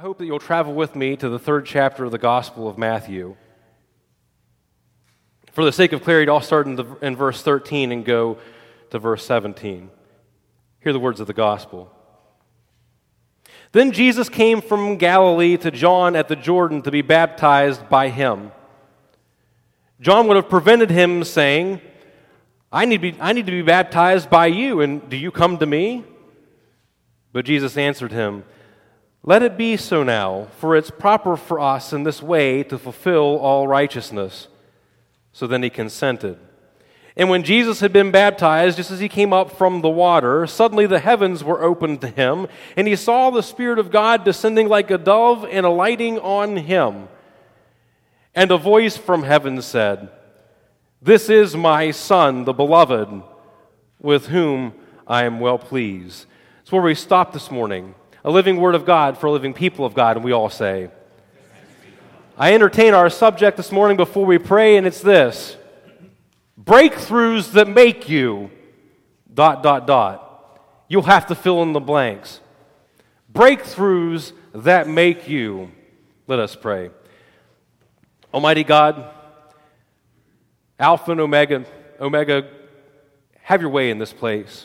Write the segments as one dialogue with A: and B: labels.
A: hope that you'll travel with me to the third chapter of the Gospel of Matthew. For the sake of clarity, I'll start in verse 13 and go to verse 17. Hear the words of the Gospel. Then Jesus came from Galilee to John at the Jordan to be baptized by him. John would have prevented him, saying, I need to be baptized by you, and do you come to me? But Jesus answered him, Let it be so now, for it's proper for us in this way to fulfill all righteousness. So then he consented. And when Jesus had been baptized, just as he came up from the water, suddenly the heavens were opened to him, and he saw the Spirit of God descending like a dove and alighting on him. And a voice from heaven said, This is my Son, the Beloved, with whom I am well pleased. That's where we stop this morning. A living word of God for a living people of God, and we all say, I entertain our subject this morning before we pray, and it's this: breakthroughs that make you ... You'll have to fill in the blanks. Breakthroughs that make you. Let us pray. Almighty God, Alpha and Omega, have your way in this place.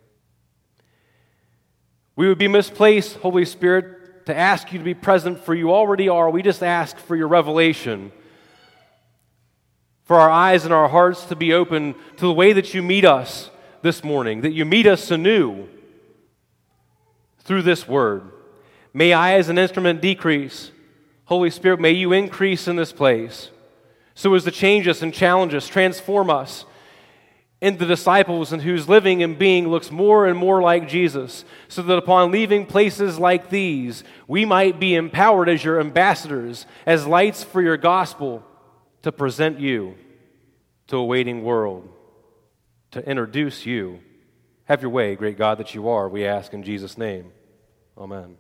A: We would be misplaced, Holy Spirit, to ask you to be present, for you already are. We just ask for your revelation, for our eyes and our hearts to be open to the way that you meet us this morning, that you meet us anew through this word. May I, as an instrument, decrease. Holy Spirit, may you increase in this place so as to change us and challenge us, transform us into disciples and whose living and being looks more and more like Jesus, so that upon leaving places like these, we might be empowered as your ambassadors, as lights for your gospel, to present you to a waiting world, to introduce you. Have your way, great God that you are, we ask in Jesus' name. Amen.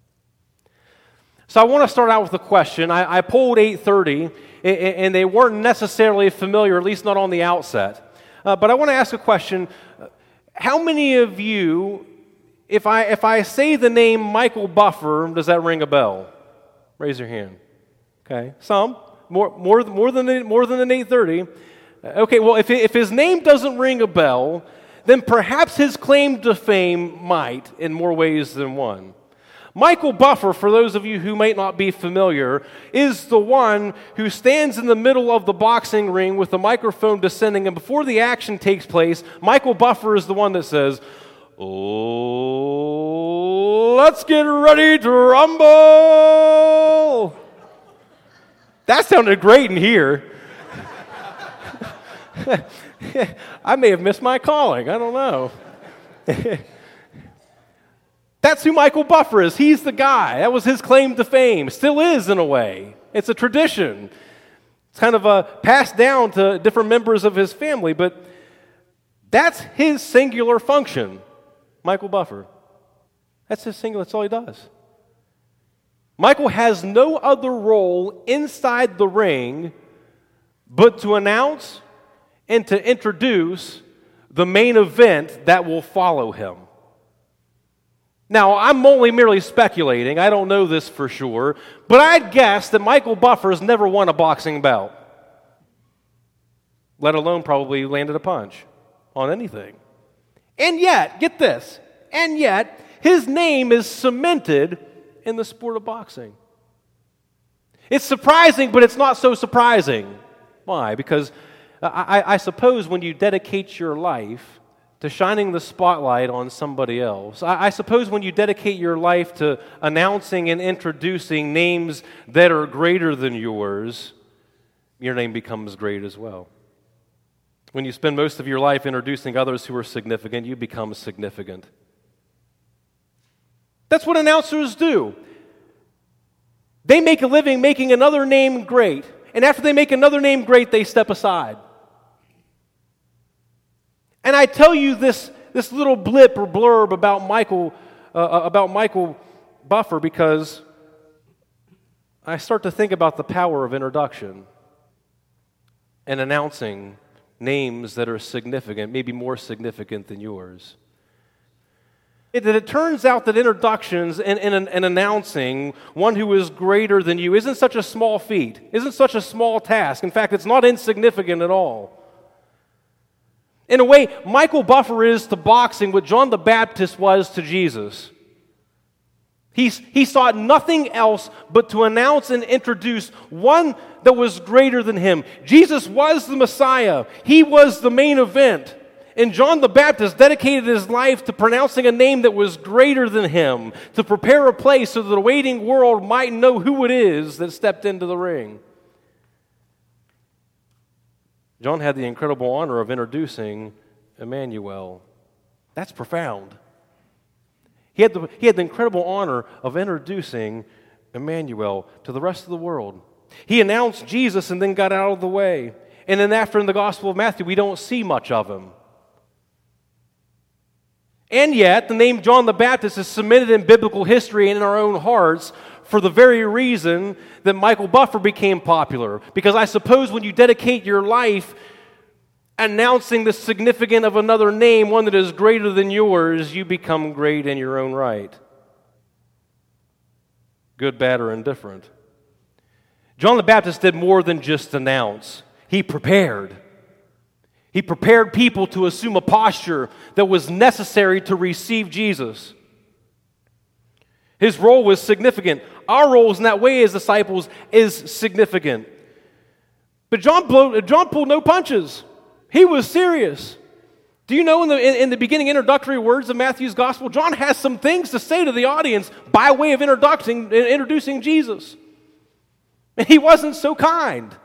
A: So I want to start out with a question. I polled 8:30, and they weren't necessarily familiar, at least not on the outset. But I want to ask a question. How many of you, if I say the name Michael Buffer, does that ring a bell? Raise your hand. Okay, some. More than an 8:30. Okay, well, if his name doesn't ring a bell, then perhaps his claim to fame might in more ways than one. Michael Buffer, for those of you who might not be familiar, is the one who stands in the middle of the boxing ring with the microphone descending, and before the action takes place, Michael Buffer is the one that says, "Oh, let's get ready to rumble!" That sounded great in here. I may have missed my calling. I don't know. That's who Michael Buffer is. He's the guy. That was his claim to fame. Still is, in a way. It's a tradition. It's kind of passed down to different members of his family, but that's his singular function, Michael Buffer. That's his singular, that's all he does. Michael has no other role inside the ring but to announce and to introduce the main event that will follow him. Now, I'm only merely speculating. I don't know this for sure, but I'd guess that Michael Buffer has never won a boxing bout, let alone probably landed a punch on anything. And yet, get this, and yet, his name is cemented in the sport of boxing. It's surprising, but it's not so surprising. Why? Because I suppose when you dedicate your life to shining the spotlight on somebody else, I suppose when you dedicate your life to announcing and introducing names that are greater than yours, your name becomes great as well. When you spend most of your life introducing others who are significant, you become significant. That's what announcers do. They make a living making another name great, and after they make another name great, they step aside. And I tell you this little blip or blurb about Michael Buffer because I start to think about the power of introduction and announcing names that are significant, maybe more significant than yours. It turns out that introductions and announcing one who is greater than you isn't such a small feat, isn't such a small task. In fact, it's not insignificant at all. In a way, Michael Buffer is to boxing what John the Baptist was to Jesus. He sought nothing else but to announce and introduce one that was greater than him. Jesus was the Messiah. He was the main event. And John the Baptist dedicated his life to pronouncing a name that was greater than him, to prepare a place so that the waiting world might know who it is that stepped into the ring. John had the incredible honor of introducing Emmanuel. That's profound. He had the incredible honor of introducing Emmanuel to the rest of the world. He announced Jesus and then got out of the way. And then after in the Gospel of Matthew, we don't see much of him. And yet, the name John the Baptist is cemented in biblical history and in our own hearts for the very reason that Michael Buffer became popular. Because I suppose when you dedicate your life announcing the significance of another name, one that is greater than yours, you become great in your own right. Good, bad, or indifferent. John the Baptist did more than just announce. He prepared. He prepared people to assume a posture that was necessary to receive Jesus. His role was significant. Our roles in that way as disciples is significant. But John pulled no punches. He was serious. Do you know in the beginning introductory words of Matthew's gospel, John has some things to say to the audience by way of introducing Jesus. And he wasn't so kind.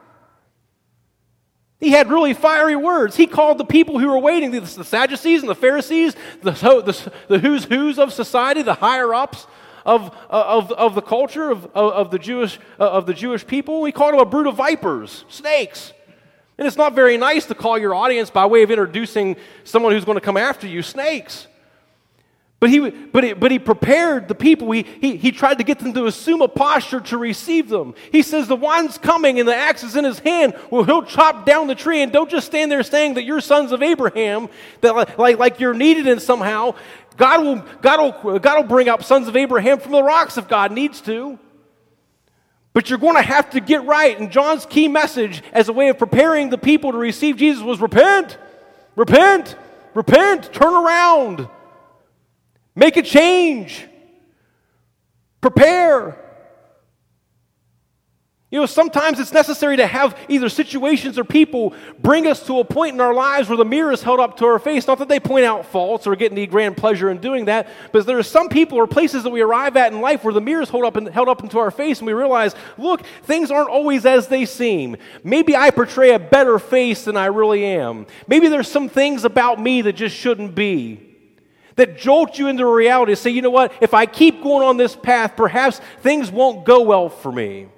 A: He had really fiery words. He called the people who were waiting, the Sadducees and the Pharisees, the who's of society, the higher-ups of the culture of the Jewish people. He called them a brood of vipers, snakes. And it's not very nice to call your audience by way of introducing someone who's going to come after you, snakes. But he prepared the people. He tried to get them to assume a posture to receive them. He says, the one's coming and the axe is in his hand. Well, he'll chop down the tree, and don't just stand there saying that you're sons of Abraham, that like you're needed in somehow. God will bring up sons of Abraham from the rocks if God needs to. But you're going to have to get right. And John's key message as a way of preparing the people to receive Jesus was repent, repent, repent, turn around. Make a change. Prepare. You know, sometimes it's necessary to have either situations or people bring us to a point in our lives where the mirror is held up to our face. Not that they point out faults or get any grand pleasure in doing that, but there are some people or places that we arrive at in life where the mirror is held up into our face and we realize, look, things aren't always as they seem. Maybe I portray a better face than I really am. Maybe there's some things about me that just shouldn't be. That jolt you into a reality. Say, you know what? If I keep going on this path, perhaps things won't go well for me.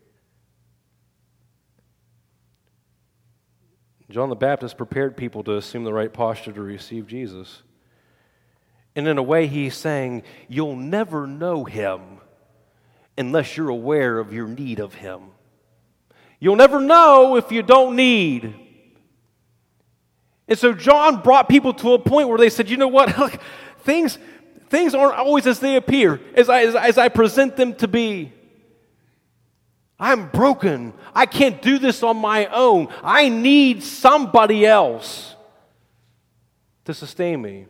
A: John the Baptist prepared people to assume the right posture to receive Jesus. And in a way, he's saying, you'll never know him unless you're aware of your need of him. You'll never know if you don't need. And so John brought people to a point where they said, you know what, look, things aren't always as they appear, as I present them to be. I'm broken. I can't do this on my own. I need somebody else to sustain me.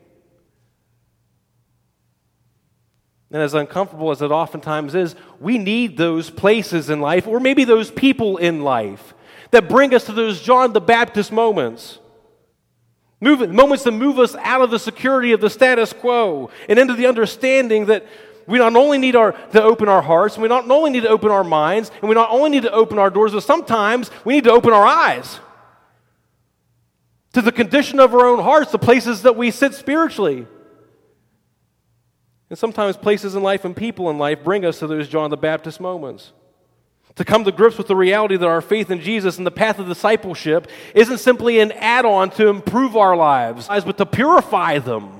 A: And as uncomfortable as it oftentimes is, we need those places in life, or maybe those people in life, that bring us to those John the Baptist moments. Moments that move us out of the security of the status quo and into the understanding that we not only need to open our hearts, we not only need to open our minds, and we not only need to open our doors, but sometimes we need to open our eyes to the condition of our own hearts, the places that we sit spiritually. And sometimes places in life and people in life bring us to those John the Baptist moments. To come to grips with the reality that our faith in Jesus and the path of discipleship isn't simply an add-on to improve our lives, but to purify them.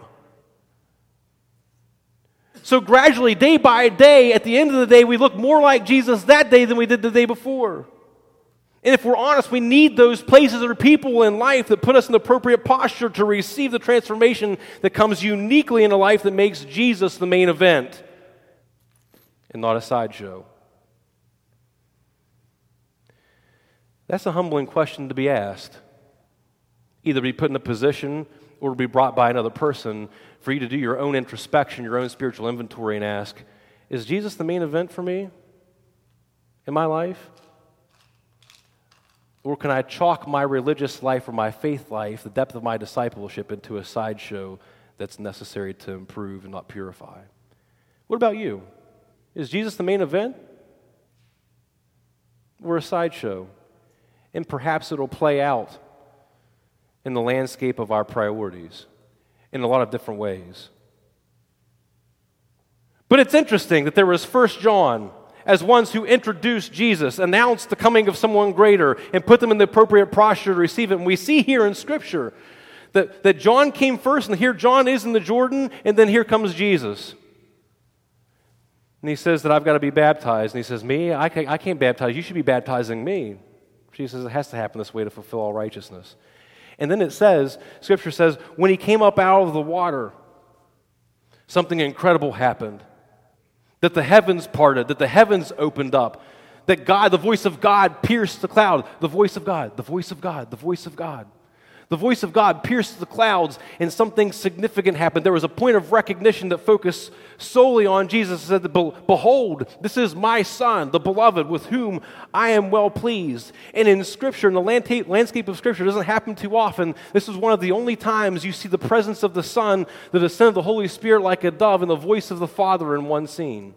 A: So gradually, day by day, at the end of the day, we look more like Jesus that day than we did the day before. And if we're honest, we need those places or people in life that put us in the appropriate posture to receive the transformation that comes uniquely in a life that makes Jesus the main event and not a sideshow. That's a humbling question to be asked. Either be put in a position or be brought by another person for you to do your own introspection, your own spiritual inventory, and ask, is Jesus the main event for me in my life? Or can I chalk my religious life or my faith life, the depth of my discipleship, into a sideshow that's necessary to improve and not purify? What about you? Is Jesus the main event? Or a sideshow? And perhaps it'll play out in the landscape of our priorities in a lot of different ways. But it's interesting that there was 1 John as ones who introduced Jesus, announced the coming of someone greater, and put them in the appropriate posture to receive it. And we see here in Scripture that John came first, and here John is in the Jordan, and then here comes Jesus. And he says that I've got to be baptized. And he says, me? I can't baptize. You should be baptizing me. Jesus says it has to happen this way to fulfill all righteousness. And then it says, Scripture says, when he came up out of the water, something incredible happened. That the heavens parted, that the heavens opened up, that God, the voice of God, pierced the cloud. The voice of God, the voice of God, the voice of God. The voice of God pierced the clouds, and something significant happened. There was a point of recognition that focused solely on Jesus. It said, behold, this is my Son, the beloved, with whom I am well pleased. And in Scripture, in the landscape of Scripture, it doesn't happen too often. This is one of the only times you see the presence of the Son, the descent of the Holy Spirit like a dove, and the voice of the Father in one scene.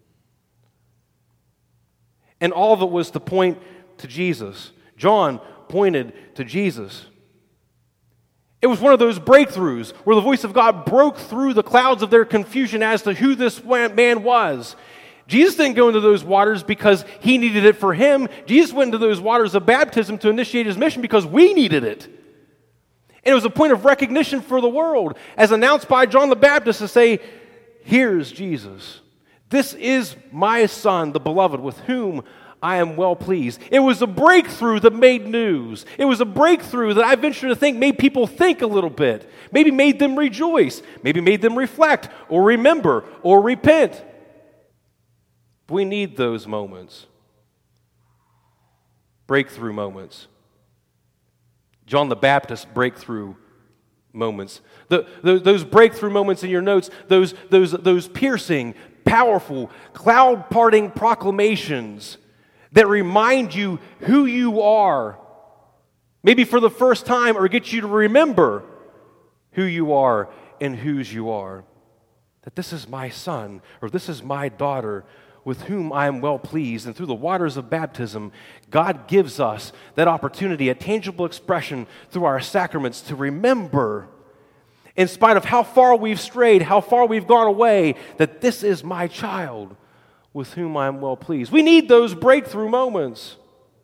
A: And all of it was to point to Jesus. John pointed to Jesus. It was one of those breakthroughs where the voice of God broke through the clouds of their confusion as to who this man was. Jesus didn't go into those waters because he needed it for him. Jesus went into those waters of baptism to initiate his mission because we needed it. And it was a point of recognition for the world, as announced by John the Baptist, to say, here's Jesus. This is my Son, the beloved, with whom I am well pleased. It was a breakthrough that made news. It was a breakthrough that I venture to think made people think a little bit. Maybe made them rejoice. Maybe made them reflect or remember or repent. We need those moments. Breakthrough moments. John the Baptist breakthrough moments. Those breakthrough moments in your notes, those piercing, powerful, cloud-parting proclamations that remind you who you are, maybe for the first time, or get you to remember who you are and whose you are. That this is my son, or this is my daughter, with whom I am well pleased. And through the waters of baptism, God gives us that opportunity, a tangible expression through our sacraments to remember, in spite of how far we've strayed, how far we've gone away, that this is my child with whom I am well pleased. We need those breakthrough moments.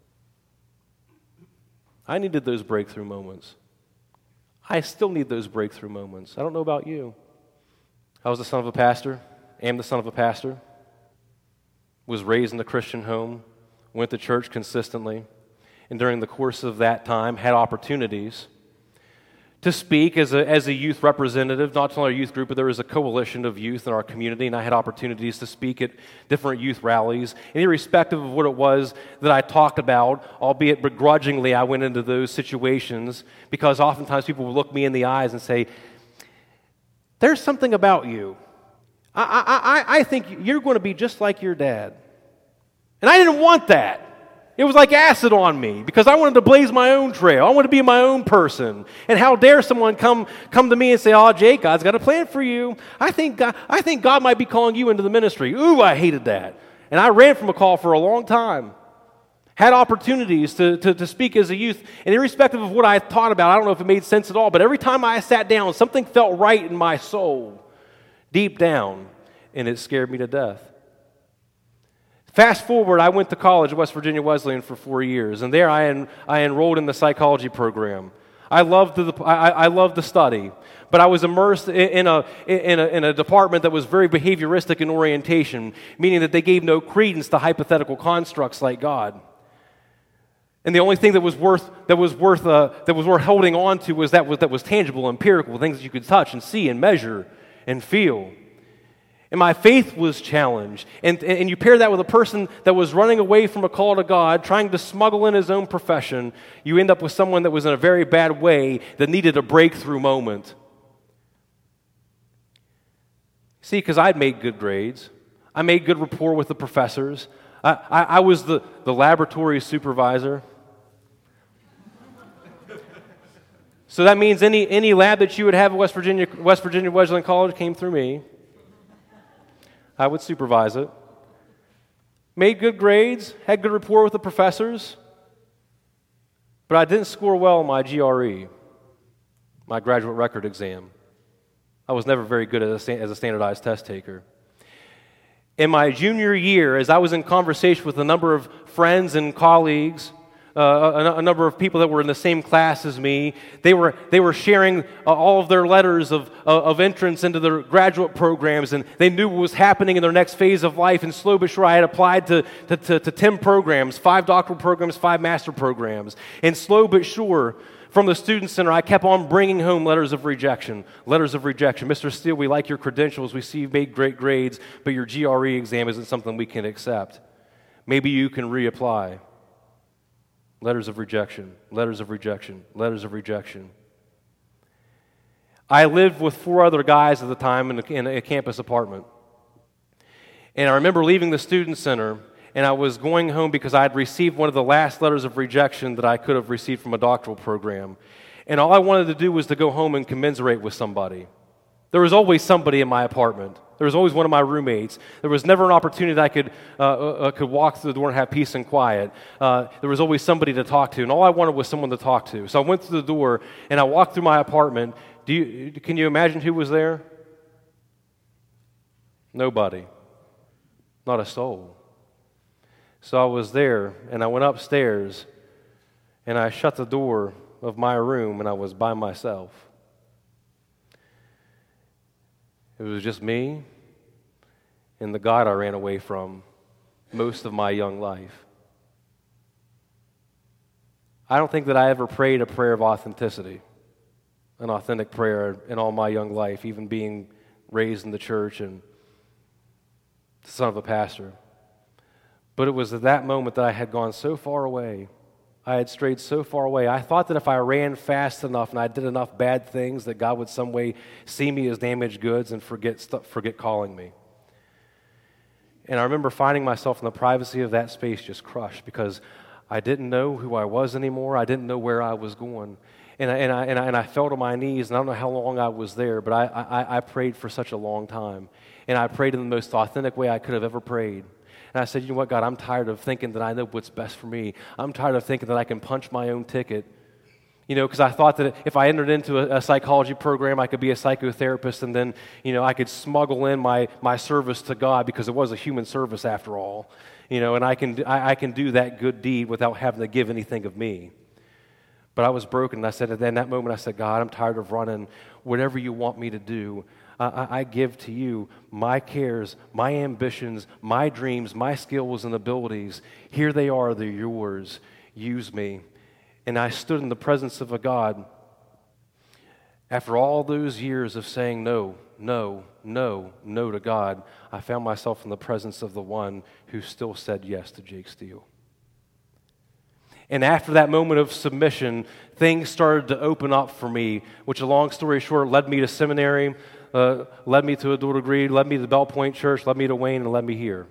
A: I needed those breakthrough moments. I still need those breakthrough moments. I don't know about you. I was the son of a pastor, am the son of a pastor, was raised in a Christian home, went to church consistently, and during the course of that time had opportunities to speak as a youth representative, not only our youth group, but there was a coalition of youth in our community, and I had opportunities to speak at different youth rallies. And irrespective of what it was that I talked about, albeit begrudgingly, I went into those situations because oftentimes people would look me in the eyes and say, there's something about you. I think you're going to be just like your dad. And I didn't want that. It was like acid on me because I wanted to blaze my own trail. I wanted to be my own person. And how dare someone come to me and say, "Oh, Jake, God's got a plan for you. I think God might be calling you into the ministry." Ooh, I hated that. And I ran from a call for a long time. Had opportunities to speak as a youth. And irrespective of what I thought about, I don't know if it made sense at all, but every time I sat down, something felt right in my soul, deep down, and it scared me to death. Fast forward, I went to college at West Virginia Wesleyan for 4 years, and there I enrolled in the psychology program. I loved the study, but I was immersed in a department that was very behavioristic in orientation, meaning that they gave no credence to hypothetical constructs like God. And the only thing that was worth holding on to was that was tangible, empirical, things that you could touch and see and measure and feel. And my faith was challenged. And you pair that with a person that was running away from a call to God, trying to smuggle in his own profession, you end up with someone that was in a very bad way that needed a breakthrough moment. See, because I'd made good grades. I made good rapport with the professors. I was the laboratory supervisor. So that means any lab that you would have at West Virginia Wesleyan College came through me. I would supervise it. Made good grades, had good rapport with the professors, but I didn't score well on my GRE, my graduate record exam. I was never very good as a standardized test taker. In my junior year, as I was in conversation with a number of friends and colleagues, a number of people that were in the same class as me, they were sharing all of their letters of entrance into their graduate programs, and they knew what was happening in their next phase of life. And slow but sure, I had applied to 10 programs, 5 doctoral programs, 5 master programs. And slow but sure, from the Student Center, I kept on bringing home letters of rejection. Mr. Steele, we like your credentials. We see you've made great grades, but your GRE exam isn't something we can accept. Maybe you can reapply. Letters of rejection. I lived with 4 other guys at the time in a campus apartment. And I remember leaving the Student Center, and I was going home because I had received one of the last letters of rejection that I could have received from a doctoral program. And all I wanted to do was to go home and commiserate with somebody. There was always somebody in my apartment. There was always one of my roommates. There was never an opportunity that I could walk through the door and have peace and quiet. There was always somebody to talk to, and all I wanted was someone to talk to. So I went through the door, and I walked through my apartment. Can you imagine who was there? Nobody. Not a soul. So I was there, and I went upstairs, and I shut the door of my room, and I was by myself. It was just me and the God I ran away from most of my young life. I don't think that I ever prayed a prayer of authenticity, an authentic prayer in all my young life, even being raised in the church and the son of a pastor. But it was at that moment that I had gone so far away. I had strayed so far away. I thought that if I ran fast enough and I did enough bad things that God would some way see me as damaged goods and forget calling me. And I remember finding myself in the privacy of that space just crushed because I didn't know who I was anymore. I didn't know where I was going. And I fell to my knees, and I don't know how long I was there, but I prayed for such a long time. And I prayed in the most authentic way I could have ever prayed. And I said, you know what, God, I'm tired of thinking that I know what's best for me. I'm tired of thinking that I can punch my own ticket. You know, because I thought that if I entered into a psychology program, I could be a psychotherapist, and then, you know, I could smuggle in my service to God because it was a human service after all. You know, and I can do that good deed without having to give anything of me. But I was broken, and I said, in that moment, I said, God, I'm tired of running. Whatever you want me to do, I give to you my cares, my ambitions, my dreams, my skills and abilities. Here they are, they're yours. Use me. And I stood in the presence of a God after all those years of saying no to God. I found myself in the presence of the one who still said yes to Jake Steele. And after that moment of submission, things started to open up for me, which, a long story short, led me to seminary, led me to a dual degree, led me to Bell Point Church, led me to Wayne, and led me here.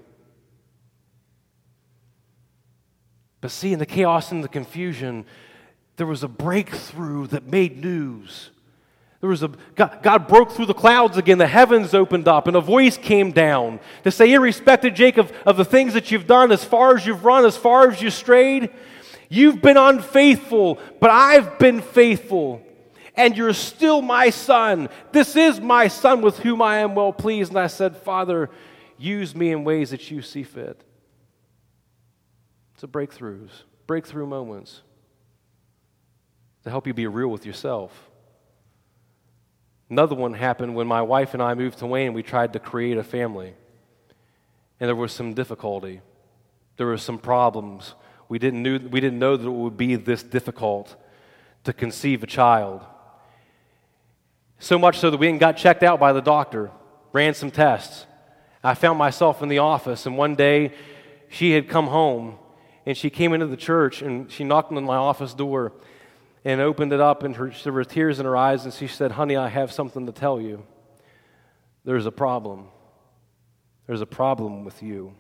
A: But see, in the chaos and the confusion, there was a breakthrough that made news. God broke through the clouds again, the heavens opened up, and a voice came down to say, irrespective, Jacob, of the things that you've done, as far as you've run, as far as you strayed, you've been unfaithful, but I've been faithful, and you're still my son. This is my son with whom I am well pleased. And I said, Father, use me in ways that you see fit. It's a breakthrough moments to help you be real with yourself. Another one happened when my wife and I moved to Wayne. We tried to create a family, and there was some difficulty. There were some problems. We didn't know that it would be this difficult to conceive a child. So much so that we got checked out by the doctor, ran some tests. I found myself in the office, and one day she had come home, and she came into the church, and she knocked on my office door and opened it up, and there were tears in her eyes, and she said, "Honey, I have something to tell you. There's a problem. There's a problem with you.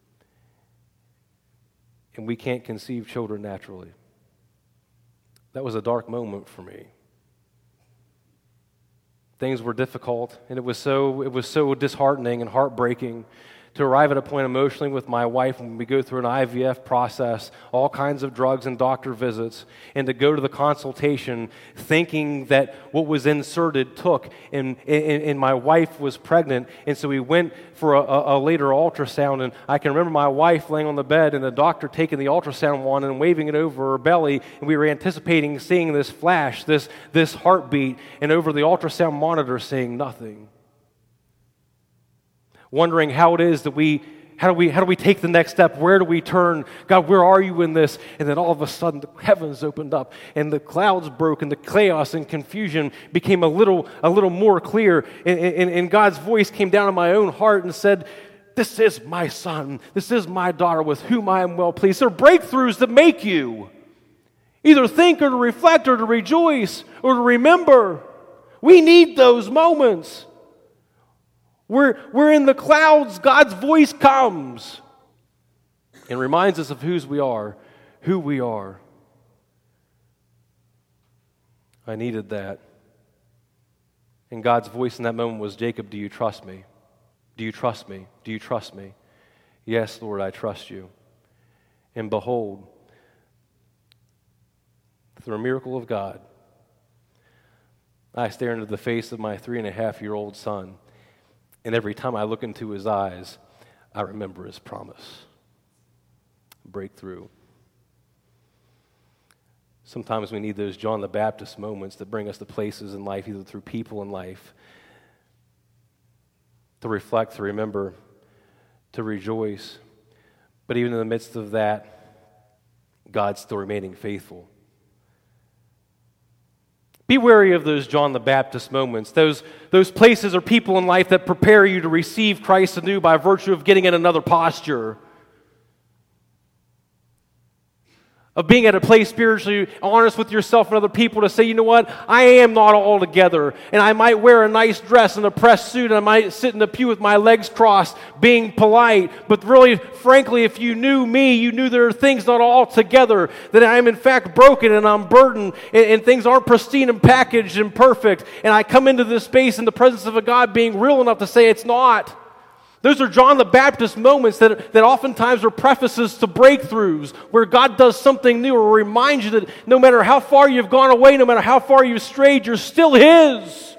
A: And we can't conceive children naturally." That was a dark moment for me. Things were difficult, and it was so disheartening and heartbreaking to arrive at a point emotionally with my wife when we go through an IVF process, all kinds of drugs and doctor visits, and to go to the consultation thinking that what was inserted took, and my wife was pregnant, and so we went for a later ultrasound, and I can remember my wife laying on the bed and the doctor taking the ultrasound wand and waving it over her belly, and we were anticipating seeing this flash, this heartbeat, and over the ultrasound monitor seeing nothing. Wondering how it is that how do we take the next step? Where do we turn? God, where are you in this? And then all of a sudden the heavens opened up and the clouds broke and the chaos and confusion became a little more clear. And God's voice came down in my own heart and said, "This is my son. This is my daughter with whom I am well pleased." There are breakthroughs that make you either think or to reflect or to rejoice or to remember. We need those moments. We're in the clouds, God's voice comes and reminds us of who we are. I needed that. And God's voice in that moment was, "Jacob, do you trust me? Do you trust me? Do you trust me?" "Yes, Lord, I trust you." And behold, through a miracle of God, I stare into the face of my 3.5-year-old son. And every time I look into his eyes, I remember his promise. Breakthrough. Sometimes we need those John the Baptist moments that bring us to places in life, either through people in life, to reflect, to remember, to rejoice. But even in the midst of that, God's still remaining faithful. Be wary of those John the Baptist moments, those places or people in life that prepare you to receive Christ anew by virtue of getting in another posture, of being at a place spiritually honest with yourself and other people to say, "You know what, I am not all together, and I might wear a nice dress and a pressed suit, and I might sit in the pew with my legs crossed, being polite, but really, frankly, if you knew me, you knew there are things not all together, that I am in fact broken, and I'm burdened, and things aren't pristine and packaged and perfect, and I come into this space in the presence of a God being real enough to say it's not." Those are John the Baptist moments that oftentimes are prefaces to breakthroughs, where God does something new or reminds you that no matter how far you've gone away, no matter how far you've strayed, you're still His.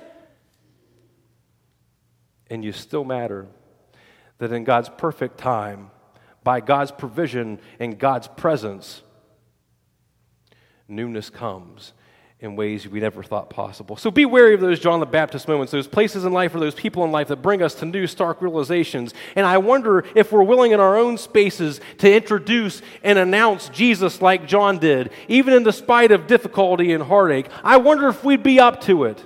A: And you still matter. That in God's perfect time, by God's provision and God's presence, newness comes in ways we never thought possible. So be wary of those John the Baptist moments, those places in life or those people in life that bring us to new stark realizations. And I wonder if we're willing in our own spaces to introduce and announce Jesus like John did, even in the spite of difficulty and heartache. I wonder if we'd be up to it.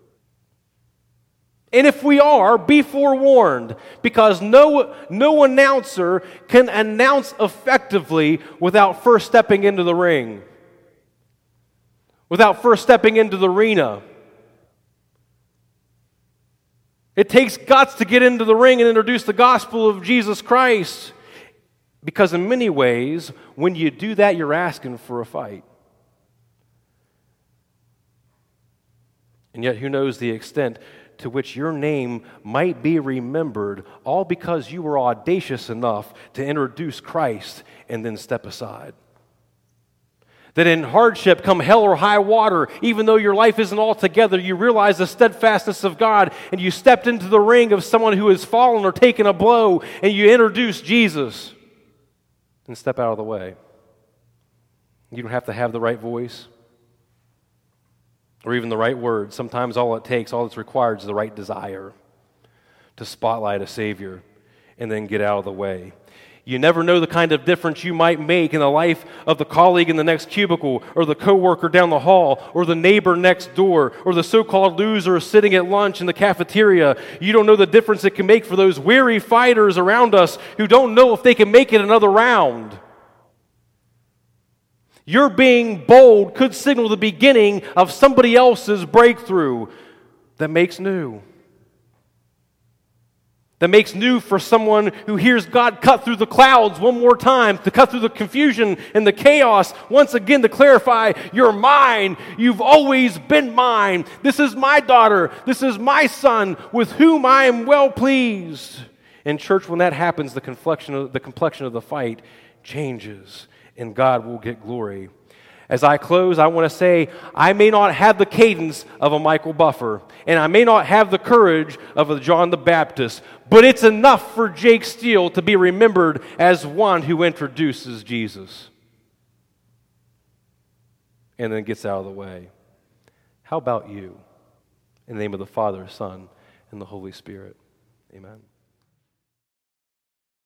A: And if we are, be forewarned, because no announcer can announce effectively without first stepping into the ring. Without first stepping into the arena. It takes guts to get into the ring and introduce the gospel of Jesus Christ. Because in many ways, when you do that, you're asking for a fight. And yet, who knows the extent to which your name might be remembered, all because you were audacious enough to introduce Christ and then step aside. That in hardship, come hell or high water, even though your life isn't all together, you realize the steadfastness of God, and you stepped into the ring of someone who has fallen or taken a blow, and you introduce Jesus and step out of the way. You don't have to have the right voice or even the right words. Sometimes all that's required is the right desire to spotlight a Savior and then get out of the way. You never know the kind of difference you might make in the life of the colleague in the next cubicle, or the coworker down the hall, or the neighbor next door, or the so-called loser sitting at lunch in the cafeteria. You don't know the difference it can make for those weary fighters around us who don't know if they can make it another round. Your being bold could signal the beginning of somebody else's breakthrough that makes new. That makes new for someone who hears God cut through the clouds one more time, to cut through the confusion and the chaos, once again to clarify, you're mine. You've always been mine. This is my daughter. This is my son with whom I am well pleased. In church, when that happens, the complexion of the fight changes, and God will get glory. As I close, I want to say, I may not have the cadence of a Michael Buffer, and I may not have the courage of a John the Baptist, but it's enough for Jake Steele to be remembered as one who introduces Jesus and then gets out of the way. How about you? In the name of the Father, Son, and the Holy Spirit. Amen.